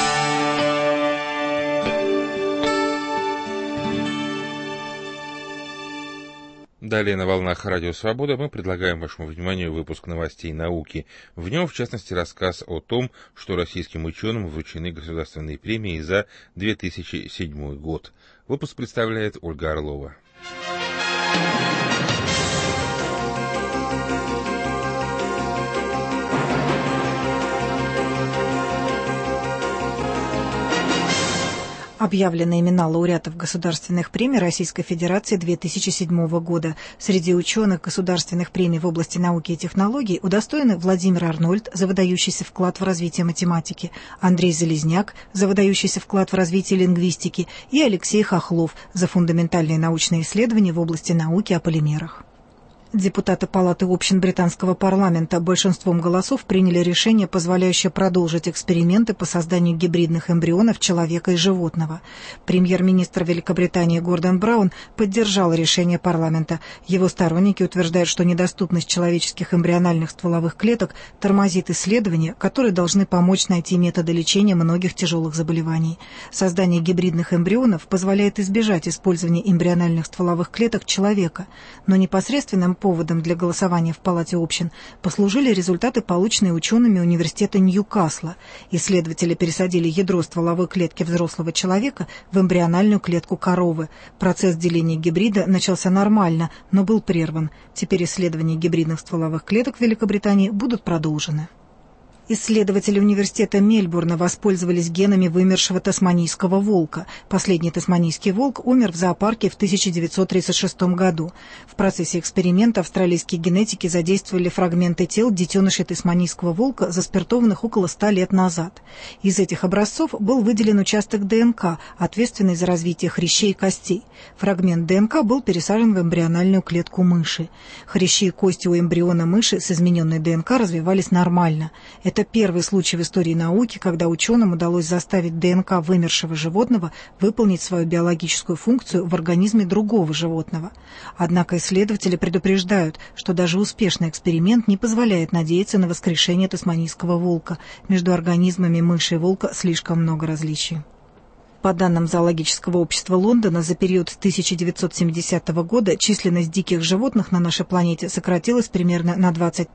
Далее на волнах Радио Свобода мы предлагаем вашему вниманию выпуск новостей науки. В нем, в частности, рассказ о том, что российским ученым вручены государственные премии за 2007 год. Выпуск представляет Ольга Орлова. Объявлены имена лауреатов государственных премий Российской Федерации 2007 года. Среди ученых государственных премий в области науки и технологий удостоены Владимир Арнольд за выдающийся вклад в развитие математики, Андрей Залезняк за выдающийся вклад в развитие лингвистики и Алексей Хохлов за фундаментальные научные исследования в области науки о полимерах. Депутаты Палаты общин британского парламента большинством голосов приняли решение, позволяющее продолжить эксперименты по созданию гибридных эмбрионов человека и животного. Премьер-министр Великобритании Гордон Браун поддержал решение парламента. Его сторонники утверждают, что недоступность человеческих эмбриональных стволовых клеток тормозит исследования, которые должны помочь найти методы лечения многих тяжелых заболеваний. Создание гибридных эмбрионов позволяет избежать использования эмбриональных стволовых клеток человека, но непосредственным поводом для голосования в Палате общин послужили результаты, полученные учеными университета Ньюкасла. Исследователи пересадили ядро стволовой клетки взрослого человека в эмбриональную клетку коровы. Процесс деления гибрида начался нормально, но был прерван. Теперь исследования гибридных стволовых клеток в Великобритании будут продолжены. Исследователи университета Мельбурна воспользовались генами вымершего тасманийского волка. Последний тасманийский волк умер в зоопарке в 1936 году. В процессе эксперимента австралийские генетики задействовали фрагменты тел детенышей тасманийского волка, заспиртованных около 100 лет назад. Из этих образцов был выделен участок ДНК, ответственный за развитие хрящей и костей. Фрагмент ДНК был пересажен в эмбриональную клетку мыши. Хрящи и кости у эмбриона мыши с измененной ДНК развивались нормально. Это первый случай в истории науки, когда ученым удалось заставить ДНК вымершего животного выполнить свою биологическую функцию в организме другого животного. Однако исследователи предупреждают, что даже успешный эксперимент не позволяет надеяться на воскрешение тасманийского волка. Между организмами мыши и волка слишком много различий. По данным Зоологического общества Лондона, за период с 1970 года численность диких животных на нашей планете сократилась примерно на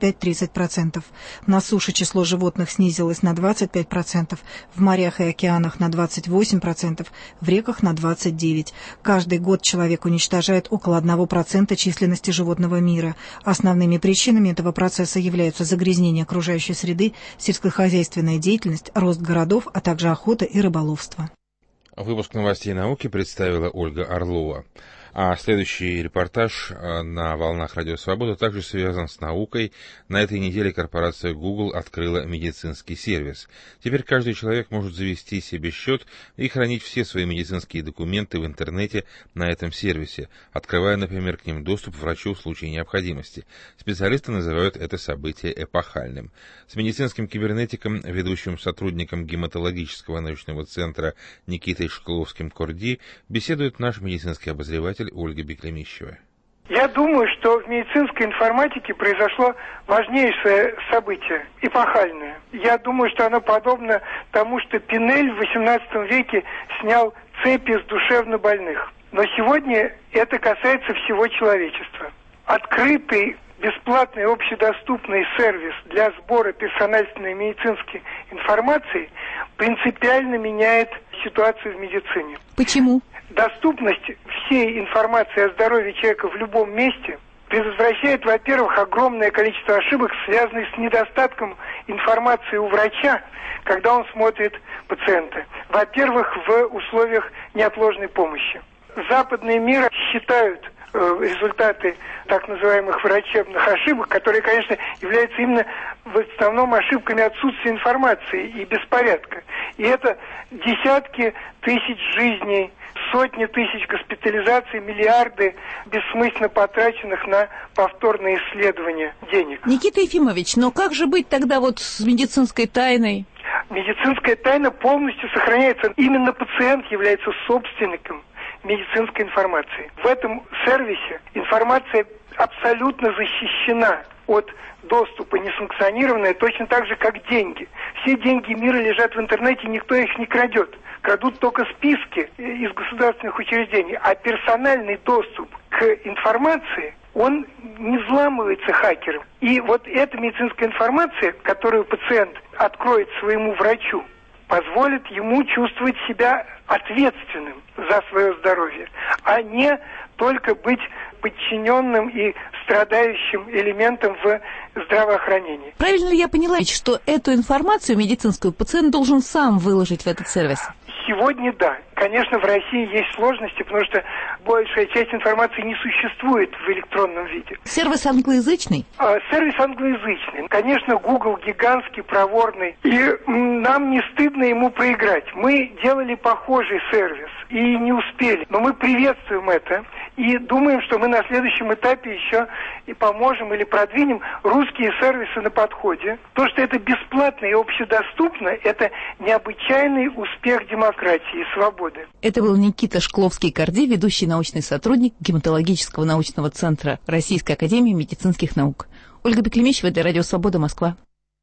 25-30%. На суше число животных снизилось на 25%, в морях и океанах на 28%, в реках на 29%. Каждый год человек уничтожает около 1% численности животного мира. Основными причинами этого процесса являются загрязнение окружающей среды, сельскохозяйственная деятельность, рост городов, а также охота и рыболовство. Выпуск новостей науки представила Ольга Орлова. А следующий репортаж на волнах Радио Свобода также связан с наукой. На этой неделе корпорация Google открыла медицинский сервис. Теперь каждый человек может завести себе счет и хранить все свои медицинские документы в интернете на этом сервисе, открывая, например, к ним доступ врачу в случае необходимости. Специалисты называют это событие эпохальным. С медицинским кибернетиком, ведущим сотрудником гематологического научного центра Никитой Шкловским-Корди, беседует наш медицинский обозреватель Ольга Беклемищева. Я думаю, что в медицинской информатике произошло важнейшее событие, эпохальное. Я думаю, что оно подобно тому, что Пинель в XVIII веке снял цепи с душевнобольных. Но сегодня это касается всего человечества. Открытый, бесплатный, общедоступный сервис для сбора персональной медицинской информации принципиально меняет ситуацию в медицине. Почему? Доступность всей информации о здоровье человека в любом месте предотвращает, во-первых, огромное количество ошибок, связанных с недостатком информации у врача, когда он смотрит пациента. Во-первых, в условиях неотложной помощи. Западный мир считают результаты так называемых врачебных ошибок, которые, конечно, являются именно в основном ошибками отсутствия информации и беспорядка. И это десятки тысяч жизней, сотни тысяч госпитализаций, миллиарды бессмысленно потраченных на повторные исследования денег. Никита Ефимович, но как же быть тогда вот с медицинской тайной? Медицинская тайна полностью сохраняется. Именно пациент является собственником медицинской информации. В этом сервисе информация абсолютно защищена от доступа несанкционированная, точно так же, как деньги. Все деньги мира лежат в интернете, никто их не крадет. Крадут только списки из государственных учреждений. А персональный доступ к информации, он не взламывается хакером. И вот эта медицинская информация, которую пациент откроет своему врачу, позволит ему чувствовать себя ответственным за свое здоровье, а не только быть подчиненным и страдающим элементом в здравоохранении. Правильно ли я поняла, что эту информацию медицинскую пациент должен сам выложить в этот сервис? Сегодня да. Конечно, в России есть сложности, потому что большая часть информации не существует в электронном виде. Сервис англоязычный? Сервис англоязычный. Конечно, Google гигантский, проворный, и нам не стыдно ему проиграть. Мы делали похожий сервис и не успели, но мы приветствуем это и думаем, что мы на следующем этапе еще и поможем или продвинем русские сервисы на подходе. То, что это бесплатно и общедоступно, это необычайный успех демократии и свободы. Это был Никита Шкловский-Корди, ведущий научный сотрудник Гематологического научного центра Российской академии медицинских наук. Ольга Беклемищева для Радио Свобода, Москва.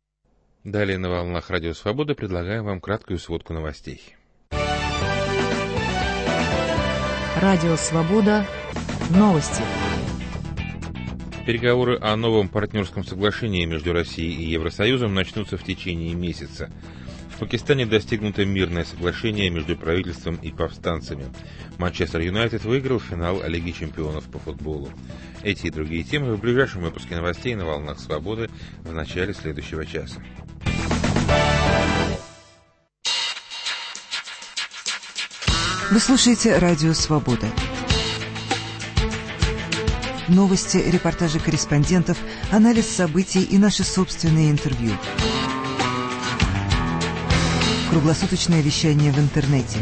Далее на волнах Радио Свобода предлагаем вам краткую сводку новостей. Радио Свобода. Новости. Переговоры о новом партнерском соглашении между Россией и Евросоюзом начнутся в течение месяца. В Пакистане достигнуто мирное соглашение между правительством и повстанцами. Манчестер Юнайтед выиграл финал Лиги чемпионов по футболу. Эти и другие темы в ближайшем выпуске новостей на «Волнах Свободы» в начале следующего часа. Вы слушаете «Радио Свобода». Новости, репортажи корреспондентов, анализ событий и наши собственные интервью. Круглосуточное вещание в интернете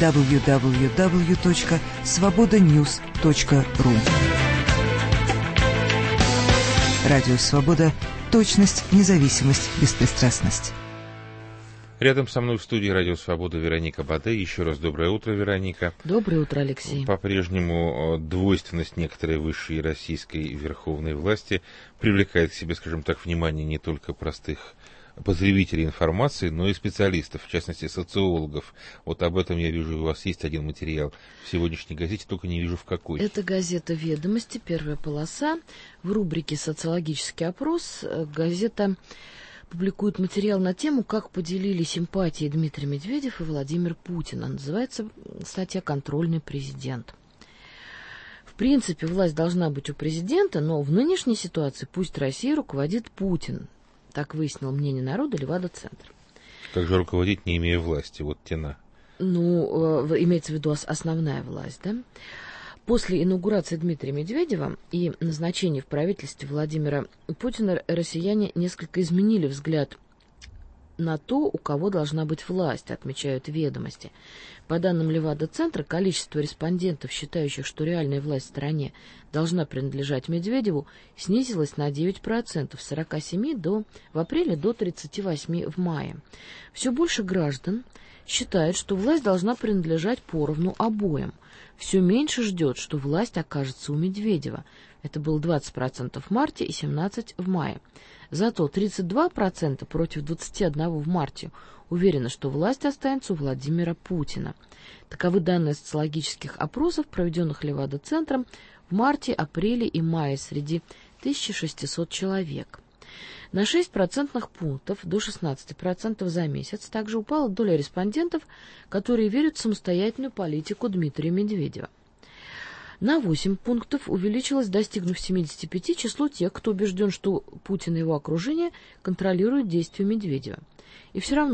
www.svobodanews.ru. Радио Свобода. Точность, независимость, беспристрастность. Рядом со мной в студии «Радио Свобода» Вероника Баде. Еще раз доброе утро, Вероника. Доброе утро, Алексей. По-прежнему двойственность некоторой высшей российской верховной власти привлекает к себе, скажем так, внимание не только простых потребителей информации, но и специалистов, в частности, социологов. Вот об этом я вижу, у вас есть один материал в сегодняшней газете, только не вижу в какой. Это газета «Ведомости», первая полоса. В рубрике «Социологический опрос» газета публикует материал на тему, как поделили симпатии Дмитрий Медведев и Владимир Путин. Называется статья «Контрольный президент». В принципе, власть должна быть у президента, но в нынешней ситуации пусть Россией руководит Путин. Так выяснил мнение народа Левада-центр. Как же руководить, не имея власти? Вот тена. Ну, имеется в виду основная власть, да? После инаугурации Дмитрия Медведева и назначения в правительстве Владимира Путина россияне несколько изменили взгляд на то, у кого должна быть власть, отмечают «Ведомости». По данным Левада-центра, количество респондентов, считающих, что реальная власть в стране должна принадлежать Медведеву, снизилось на 9%, с 47 в апреле до 38 в мае. Все больше граждан считают, что власть должна принадлежать поровну обоим. Все меньше ждет, что власть окажется у Медведева. Это было 20% в марте и 17% в мае. Зато 32% против 21% в марте уверены, что власть останется у Владимира Путина. Таковы данные социологических опросов, проведенных Левада-центром в марте, апреле и мае среди 1600 человек. На 6 процентных пунктов до 16% за месяц также упала доля респондентов, которые верят в самостоятельную политику Дмитрия Медведева. На 8 пунктов увеличилось, достигнув 75, число тех, кто убежден, что Путин и его окружение контролируют действия Медведева. И все равно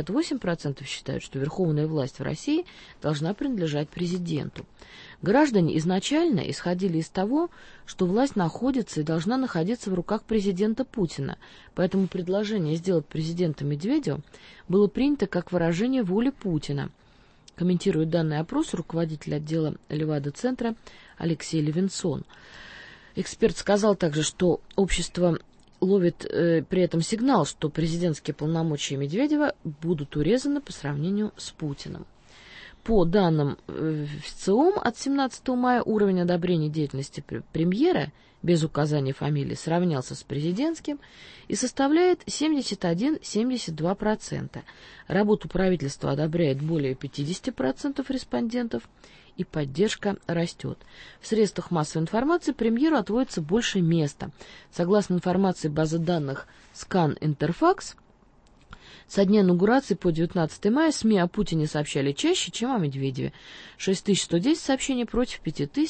68% считают, что верховная власть в России должна принадлежать президенту. Граждане изначально исходили из того, что власть находится и должна находиться в руках президента Путина, поэтому предложение сделать президента Медведева было принято как выражение воли Путина. Комментирует данный опрос руководитель отдела Левада-центра Алексей Левинсон. Эксперт сказал также, что общество ловит при этом сигнал, что президентские полномочия Медведева будут урезаны по сравнению с Путиным. По данным ВЦИОМ от 17 мая уровень одобрения деятельности премьера без указания фамилии сравнялся с президентским и составляет 71-72%. Работу правительства одобряет более 50% респондентов, и поддержка растет. В средствах массовой информации премьеру отводится больше места. Согласно информации базы данных Scan Interfax, со дня инаугурации по 19 мая СМИ о Путине сообщали чаще, чем о Медведеве. 6110 сообщений против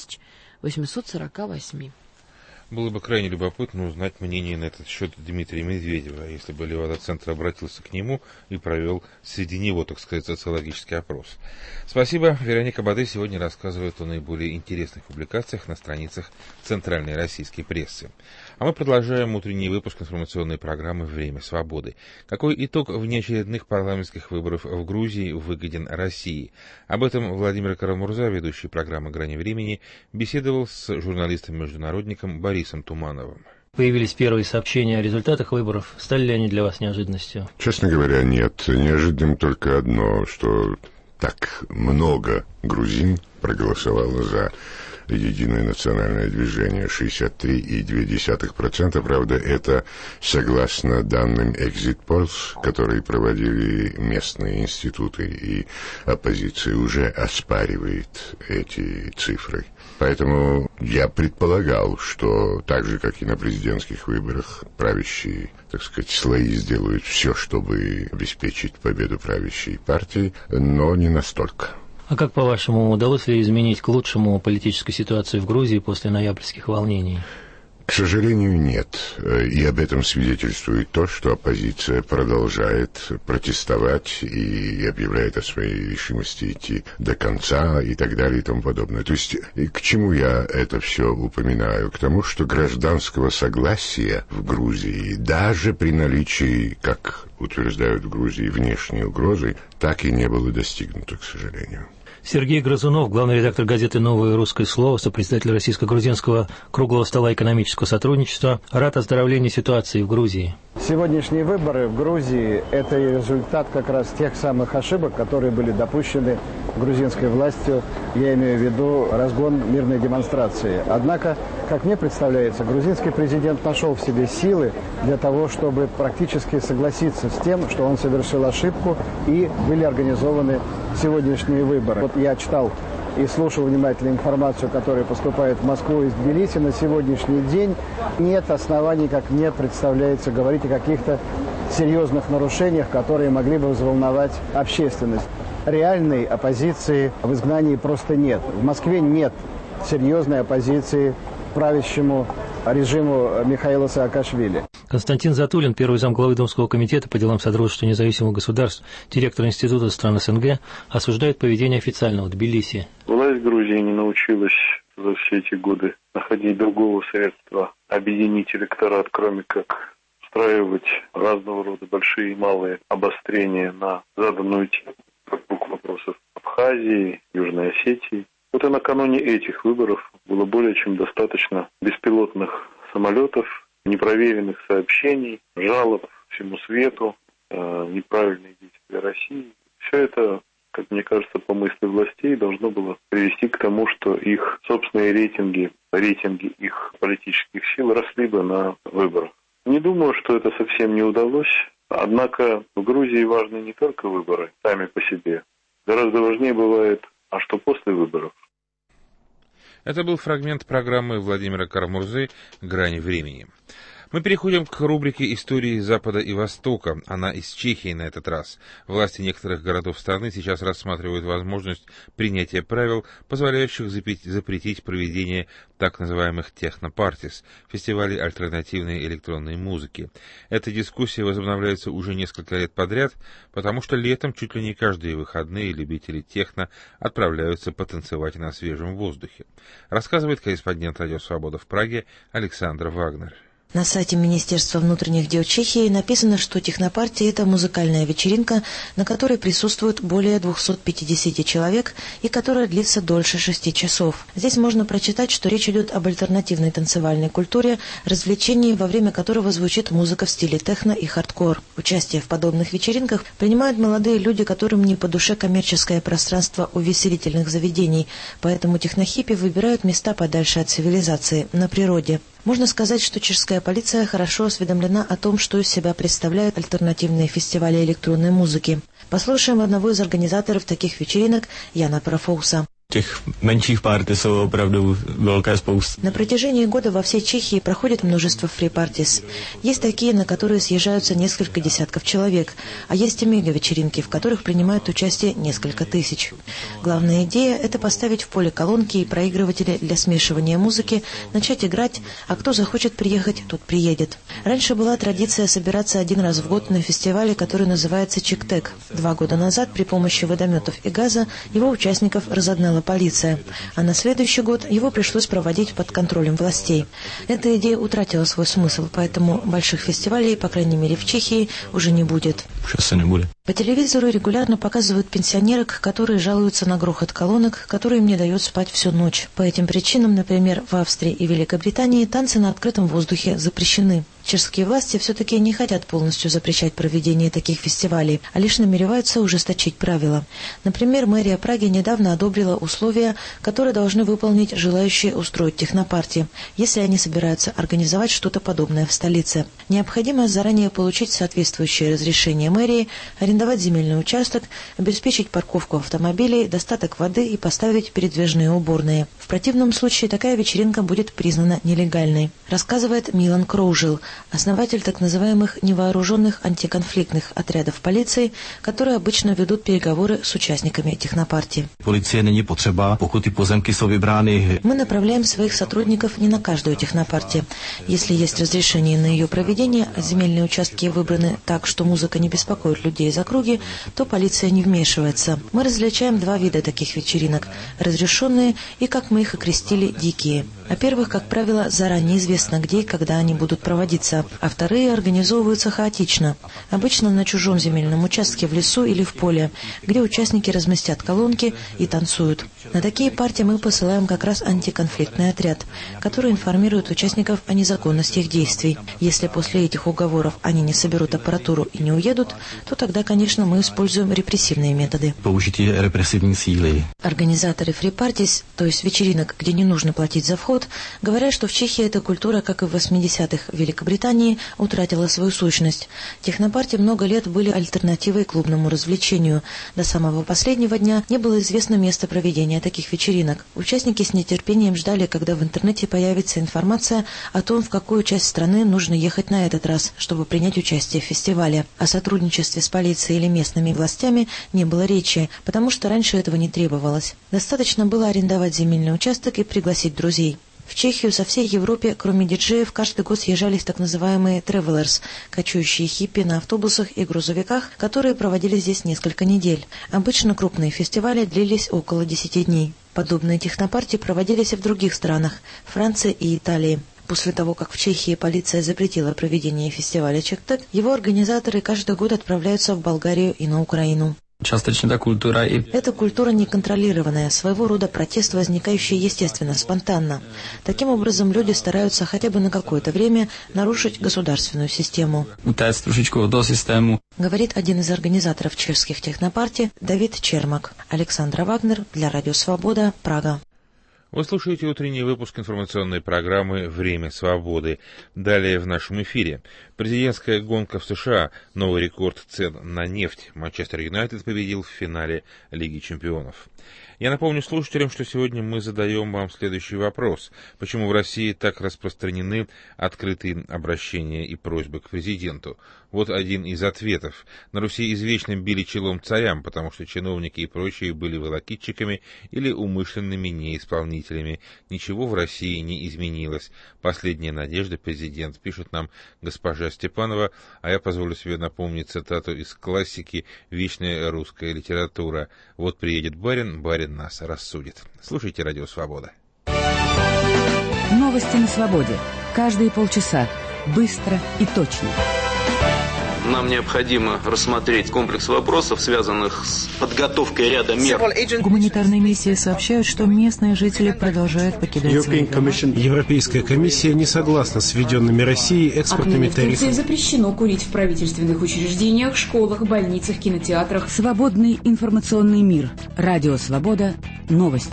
5848. Было бы крайне любопытно узнать мнение на этот счет Дмитрия Медведева, если бы Левада-центр обратился к нему и провел среди него, так сказать, социологический опрос. Спасибо. Вероника Баде сегодня рассказывает о наиболее интересных публикациях на страницах центральной российской прессы. А мы продолжаем утренний выпуск информационной программы «Время свободы». Какой итог внеочередных парламентских выборов в Грузии выгоден России? Об этом Владимир Карамурза, ведущий программы «Грани времени», беседовал с журналистом-международником Борисом Тумановым. Появились первые сообщения о результатах выборов. Стали ли они для вас неожиданностью? Честно говоря, нет. Неожиданным только одно, что так много грузин проголосовало за Единое национальное движение 63,2%. Правда, это согласно данным Exit Polls, которые проводили местные институты, и оппозиция уже оспаривает эти цифры. Поэтому я предполагал, что так же, как и на президентских выборах, правящие, так сказать, слои сделают все, чтобы обеспечить победу правящей партии, но не настолько. А как, по-вашему, удалось ли изменить к лучшему политическую ситуацию в Грузии после ноябрьских волнений? К сожалению, нет. И об этом свидетельствует то, что оппозиция продолжает протестовать и объявляет о своей решимости идти до конца и так далее и тому подобное. То есть, к чему я это все упоминаю? К тому, что гражданского согласия в Грузии, даже при наличии, как утверждают в Грузии, внешней угрозы, так и не было достигнуто, к сожалению. Сергей Грызунов, главный редактор газеты «Новое русское слово», сопредседатель Российско-грузинского круглого стола экономического сотрудничества, рад оздоровлению ситуации в Грузии. Сегодняшние выборы в Грузии – это результат как раз тех самых ошибок, которые были допущены грузинской властью. Я имею в виду разгон мирной демонстрации. Однако, как мне представляется, грузинский президент нашел в себе силы для того, чтобы практически согласиться с тем, что он совершил ошибку, и были организованы сегодняшние выборы. Вот я читал и слушал внимательно информацию, которая поступает в Москву из Тбилиси. На сегодняшний день нет оснований, как мне представляется, говорить о каких-то серьезных нарушениях, которые могли бы взволновать общественность. Реальной оппозиции в изгнании просто нет. В Москве нет серьезной оппозиции правящему режиму Михаила Саакашвили. Константин Затулин, первый замглавы Думского комитета по делам Содружества независимых государств, директор Института стран СНГ, осуждает поведение официального Тбилиси. Власть Грузии не научилась за все эти годы находить другого средства объединить электорат, кроме как устраивать разного рода большие и малые обострения на заданную тему, как двух вопросов Абхазии, Южной Осетии. Вот и накануне этих выборов было более чем достаточно беспилотных самолетов, непроверенных сообщений, жалоб всему свету, неправильные действия России. Все это, как мне кажется, по мысли властей должно было привести к тому, что их собственные рейтинги их политических сил росли бы на выборах. Не думаю, что это совсем не удалось. Однако в Грузии важны не только выборы сами по себе. Гораздо важнее бывает, а что после выборов. Это был фрагмент программы Владимира Карамурзы «Грани времени». Мы переходим к рубрике «Истории Запада и Востока». Она из Чехии на этот раз. Власти некоторых городов страны сейчас рассматривают возможность принятия правил, позволяющих запретить проведение так называемых технопартис, фестивалей альтернативной электронной музыки. Эта дискуссия возобновляется уже несколько лет подряд, потому что летом чуть ли не каждые выходные любители техно отправляются потанцевать на свежем воздухе. Рассказывает корреспондент «Радио Свобода» в Праге Александр Вагнер. На сайте Министерства внутренних дел Чехии написано, что технопартия – это музыкальная вечеринка, на которой присутствует более 250 человек и которая длится дольше 6 часов. Здесь можно прочитать, что речь идет об альтернативной танцевальной культуре, развлечении, во время которого звучит музыка в стиле техно и хардкор. Участие в подобных вечеринках принимают молодые люди, которым не по душе коммерческое пространство увеселительных заведений, поэтому технохиппи выбирают места подальше от цивилизации, на природе. Можно сказать, что чешская полиция хорошо осведомлена о том, что из себя представляют альтернативные фестивали электронной музыки. Послушаем одного из организаторов таких вечеринок, Яна Профоуса. Těch menších party jsou opravdu velká spousta. На протяжении года во всей Чехии проходит множество фри-партис. Есть такие, на которые съезжаются несколько десятков человек, а есть и мега-вечеринки, в которых принимают участие несколько тысяч. Главная идея – это поставить в поле колонки и проигрыватели для смешивания музыки, начать играть, а кто захочет приехать, тот приедет. Раньше была традиция собираться один раз в год на фестивале, который называется Чиктек. 2 года назад при помощи водометов и газа его участников разогнала полиция, а на следующий год его пришлось проводить под контролем властей. Эта идея утратила свой смысл, поэтому больших фестивалей, по крайней мере в Чехии, уже не будет. По телевизору регулярно показывают пенсионерок, которые жалуются на грохот колонок, который им не дает спать всю ночь. По этим причинам, например, в Австрии и Великобритании танцы на открытом воздухе запрещены. Чешские власти все-таки не хотят полностью запрещать проведение таких фестивалей, а лишь намереваются ужесточить правила. Например, мэрия Праги недавно одобрила условия, которые должны выполнить желающие устроить технопарти, если они собираются организовать что-то подобное в столице. Необходимо заранее получить соответствующее разрешение мэрии, арендовать земельный участок, обеспечить парковку автомобилей, достаток воды и поставить передвижные уборные. В противном случае такая вечеринка будет признана нелегальной, рассказывает Милан Кроужил, основатель так называемых невооруженных антиконфликтных отрядов полиции, которые обычно ведут переговоры с участниками технопарти. Мы направляем своих сотрудников не на каждую технопарти. Если есть разрешение на ее проведение, а земельные участки выбраны так, что музыка не беспокоит людей из округи, то полиция не вмешивается. Мы различаем два вида таких вечеринок – разрешенные и, как мы их окрестили, дикие. О первых, как правило, заранее известно, где и когда они будут проводиться, а вторые организовываются хаотично. Обычно на чужом земельном участке в лесу или в поле, где участники разместят колонки и танцуют. На такие партии мы посылаем как раз антиконфликтный отряд, который информирует участников о незаконности их действий. Если после этих уговоров они не соберут аппаратуру и не уедут, то тогда, конечно, мы используем репрессивные методы. Организаторы фри-партис, то есть вечеринок, где не нужно платить за вход, говорят, что в Чехии эта культура, как и в 80-х в Великобритании, утратила свою сущность. Технопарти много лет были альтернативой клубному развлечению. До самого последнего дня не было известно место проведения таких вечеринок. Участники с нетерпением ждали, когда в интернете появится информация о том, в какую часть страны нужно ехать на этот раз, чтобы принять участие в фестивале. О сотрудничестве с полицией или местными властями не было речи, потому что раньше этого не требовалось. Достаточно было арендовать земельный участок и пригласить друзей. В Чехию со всей Европе, кроме диджеев, каждый год съезжались так называемые «travelers» – кочующие хиппи на автобусах и грузовиках, которые проводили здесь несколько недель. Обычно крупные фестивали длились около 10 дней. Подобные технопарти проводились и в других странах – Франции и Италии. После того, как в Чехии полиция запретила проведение фестиваля «Чехтек», его организаторы каждый год отправляются в Болгарию и на Украину. Эта культура неконтролированная, своего рода протест, возникающий естественно, спонтанно. Таким образом, люди стараются хотя бы на какое-то время нарушить государственную систему. Говорит один из организаторов чешских технопарти Давид Чермак. Александра Вагнер для Радио Свобода, Прага. Вы слушаете утренний выпуск информационной программы «Время свободы». Далее в нашем эфире. Президентская гонка в США. Новый рекорд цен на нефть. Манчестер Юнайтед победил в финале Лиги чемпионов. Я напомню слушателям, что сегодня мы задаем вам следующий вопрос. Почему в России так распространены открытые обращения и просьбы к президенту? Вот один из ответов. На Руси извечно били челом царям, потому что чиновники и прочие были волокитчиками или умышленными неисполнителями. Ничего в России не изменилось. Последняя надежда, президент, пишет нам госпожа Степанова, а я позволю себе напомнить цитату из классики «Вечная русская литература». Вот приедет барин, барин нас рассудит. Слушайте Радио Свобода. Новости на свободе. Каждые полчаса. Быстро и точно. Нам необходимо рассмотреть комплекс вопросов, связанных с подготовкой ряда мер. Гуманитарные миссии сообщают, что местные жители продолжают покидать свои дома. Европейская комиссия не согласна с введенными Россией экспортными тарифами. В Турции запрещено курить в правительственных учреждениях, школах, больницах, кинотеатрах. Свободный информационный мир. Радио Свобода. Новости.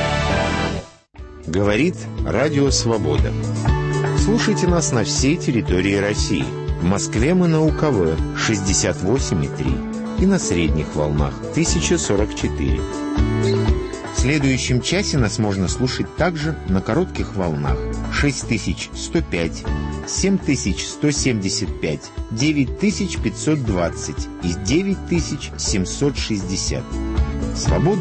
Говорит Радио Свобода. Слушайте нас на всей территории России. В Москве мы на УКВ 68,3 и на средних волнах 1044. В следующем часе нас можно слушать также на коротких волнах 6105, 7175, 9520 и 9760. Свобода.